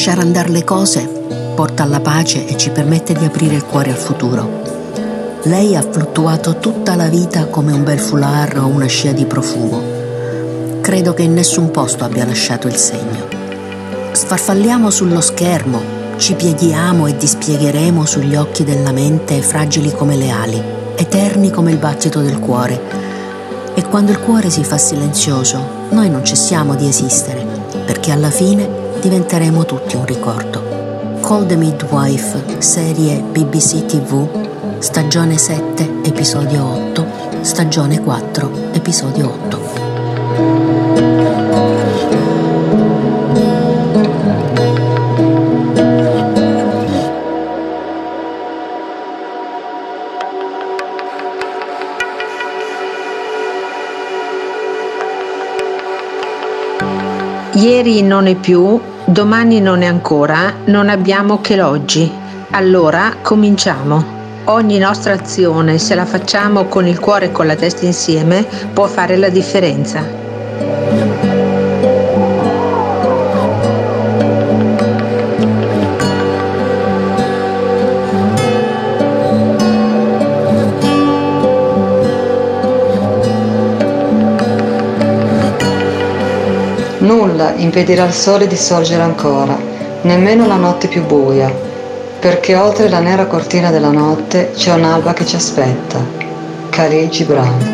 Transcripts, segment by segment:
lasciare andare le cose porta alla pace e ci permette di aprire il cuore al futuro. Lei ha fluttuato tutta la vita come un bel foulard o una scia di profumo. Credo che in nessun posto abbia lasciato il segno. Sfarfalliamo sullo schermo, ci pieghiamo e dispiegheremo sugli occhi della mente fragili come le ali, eterni come il battito del cuore. E quando il cuore si fa silenzioso, noi non cessiamo di esistere, perché alla fine diventeremo tutti un ricordo. Call the Midwife, serie BBC TV, stagione 7, episodio 8, stagione 4, episodio 8. Ieri non è più, domani non è ancora, non abbiamo che l'oggi. Allora cominciamo. Ogni nostra azione, se la facciamo con il cuore e con la testa insieme, può fare la differenza. Nulla impedirà al sole di sorgere ancora, nemmeno la notte più buia, perché oltre la nera cortina della notte c'è un'alba che ci aspetta. Khalil Gibran.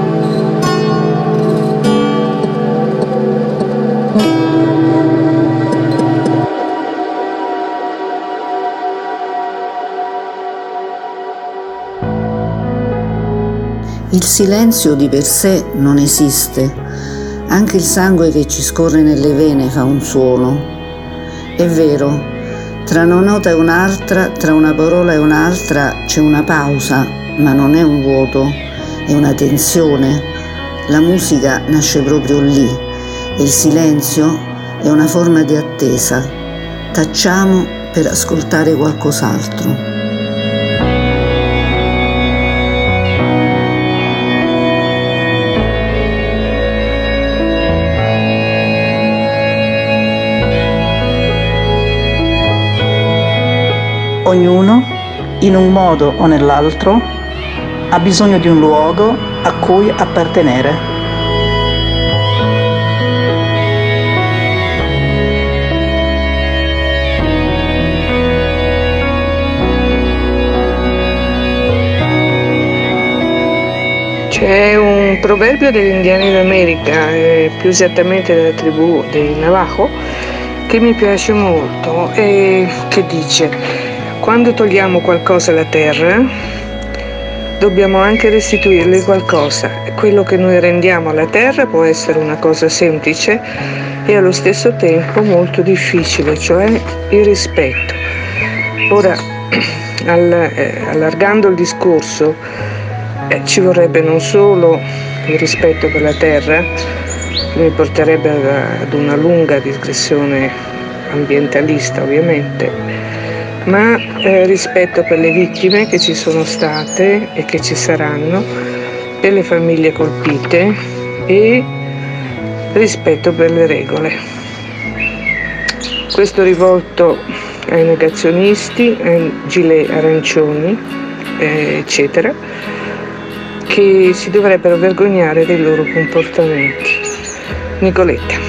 Il silenzio di per sé non esiste. Anche il sangue che ci scorre nelle vene fa un suono. È vero, tra una nota e un'altra, tra una parola e un'altra c'è una pausa, ma non è un vuoto, è una tensione. La musica nasce proprio lì e il silenzio è una forma di attesa. Tacciamo per ascoltare qualcos'altro. Ognuno, in un modo o nell'altro, ha bisogno di un luogo a cui appartenere. C'è un proverbio degli indiani d'America, più esattamente della tribù dei Navajo, che mi piace molto e che dice: quando togliamo qualcosa alla terra, dobbiamo anche restituirle qualcosa. Quello che noi rendiamo alla terra può essere una cosa semplice e allo stesso tempo molto difficile, cioè il rispetto. Ora, allargando il discorso, ci vorrebbe non solo il rispetto per la terra, che mi porterebbe ad una lunga digressione ambientalista ovviamente, ma rispetto per le vittime che ci sono state e che ci saranno, per le famiglie colpite e rispetto per le regole. Questo rivolto ai negazionisti, ai gilet arancioni, eccetera, che si dovrebbero vergognare dei loro comportamenti. Nicoletta.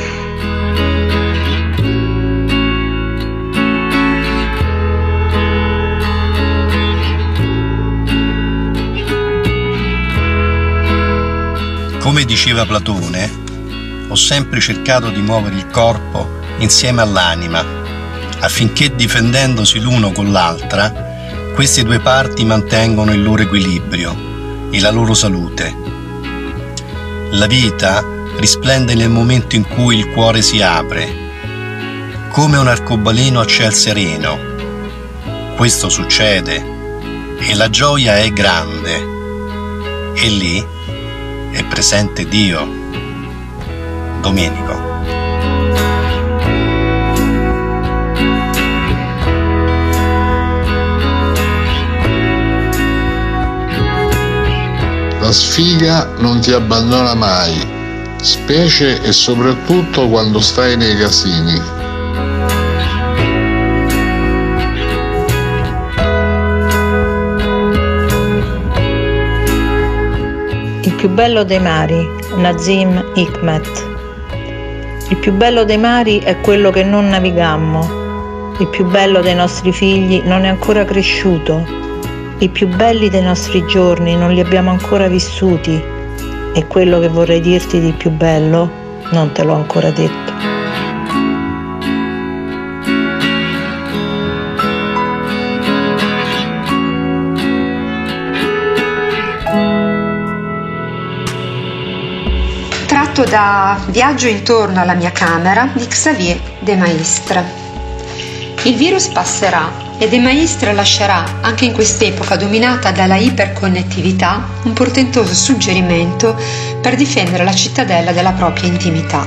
Come diceva Platone, ho sempre cercato di muovere il corpo insieme all'anima, affinché difendendosi l'uno con l'altra, queste due parti mantengono il loro equilibrio e la loro salute. La vita risplende nel momento in cui il cuore si apre, come un arcobaleno a ciel sereno. Questo succede e la gioia è grande, e lì è presente Dio. Domenico. La sfiga non ti abbandona mai, specie e soprattutto quando stai nei casini. Il più bello dei mari, Nazim Hikmet. Il più bello dei mari è quello che non navigammo. Il più bello dei nostri figli non è ancora cresciuto. I più belli dei nostri giorni non li abbiamo ancora vissuti. E quello che vorrei dirti di più bello non te l'ho ancora detto. Da Viaggio intorno alla mia camera di Xavier de Maistre. Il virus passerà e de Maistre lascerà, anche in quest'epoca dominata dalla iperconnettività, un portentoso suggerimento per difendere la cittadella della propria intimità.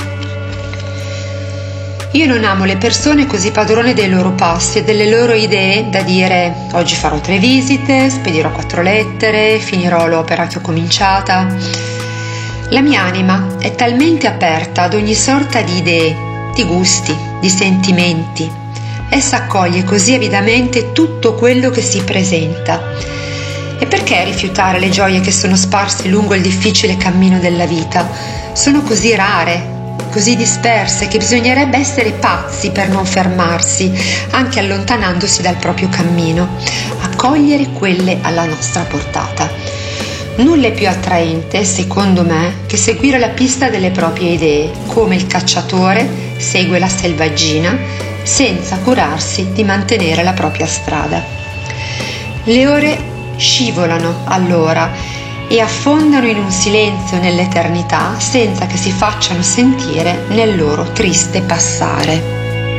Io non amo le persone così padrone dei loro passi e delle loro idee da dire oggi farò 3 visite, spedirò 4 lettere, finirò l'opera che ho cominciata. La mia anima è talmente aperta ad ogni sorta di idee, di gusti, di sentimenti. Essa accoglie così avidamente tutto quello che si presenta. E perché rifiutare le gioie che sono sparse lungo il difficile cammino della vita? Sono così rare, così disperse, che bisognerebbe essere pazzi per non fermarsi, anche allontanandosi dal proprio cammino, accogliere quelle alla nostra portata. Nulla è più attraente, secondo me, che seguire la pista delle proprie idee, come il cacciatore segue la selvaggina, senza curarsi di mantenere la propria strada. Le ore scivolano allora e affondano in un silenzio nell'eternità senza che si facciano sentire nel loro triste passare.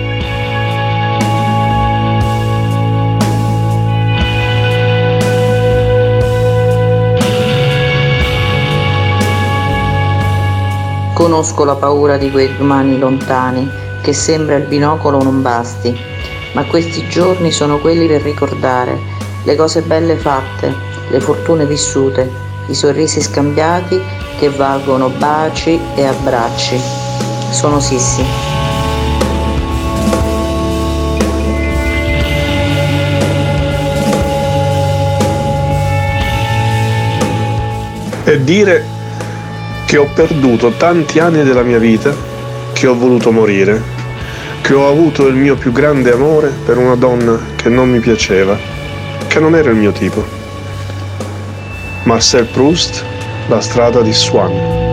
Conosco la paura di quei domani lontani, che sembra il binocolo non basti, ma questi giorni sono quelli per ricordare le cose belle fatte, le fortune vissute, i sorrisi scambiati che valgono baci e abbracci. Sono Sissi. E dire che ho perduto tanti anni della mia vita, che ho voluto morire, che ho avuto il mio più grande amore per una donna che non mi piaceva, che non era il mio tipo. Marcel Proust, La strada di Swann.